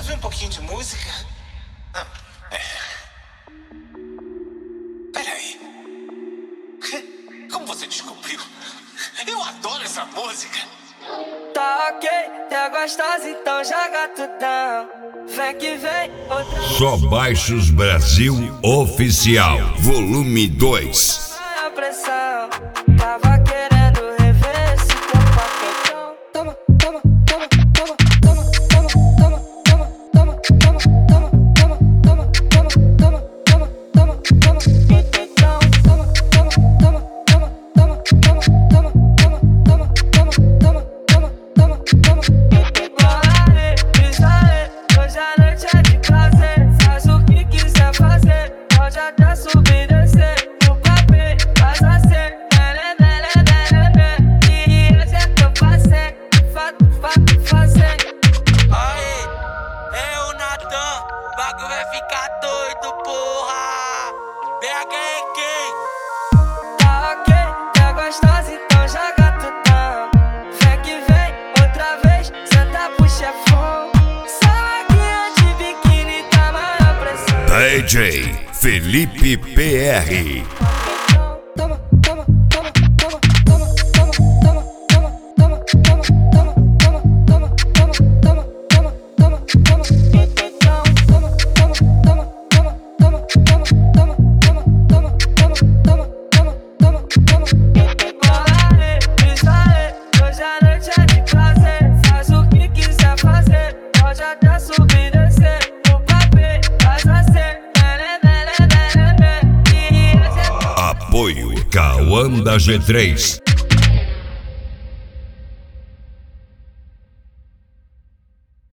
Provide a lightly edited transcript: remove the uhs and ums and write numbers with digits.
ouvir um pouquinho de música? Peraí. Como você descobriu? Eu adoro essa música. Tá ok, é gostosa, então joga tudão. Vem que vem, outra. Só Baixos Brasil Oficial, volume 2. A pressão, tava querendo rever esse teu paquetão. Toma, toma, toma, toma, toma, toma, toma, toma, toma, toma, toma, toma, toma, toma, toma, toma, toma, paquetão. Toma, toma, toma, toma, toma, toma, toma, toma, toma, toma, toma, toma, toma, paquetão. Hoje a noite é de prazer, faz o que quiser fazer, pode até subir e descer. Bagulho vai ficar doido, porra. BH é quem? Tá ok, tá gostosa, então joga tudão. Vem que vem, outra vez, senta pro chefão. Salaguinha de biquíni, tá maior pressão. DJ Felipe PR. Toma, toma, toma, toma, toma, toma, toma, toma, toma, toma, toma, toma, toma, toma, toma, toma, toma, toma, paquetão. Toma, toma, toma, toma, toma, toma, toma, toma, toma, toma, toma, toma, toma, paquetão. Hoje a noite é de prazer, faz o que quiser fazer, pode até subir e descer. O papel faz você, Apoio Cauã da G3.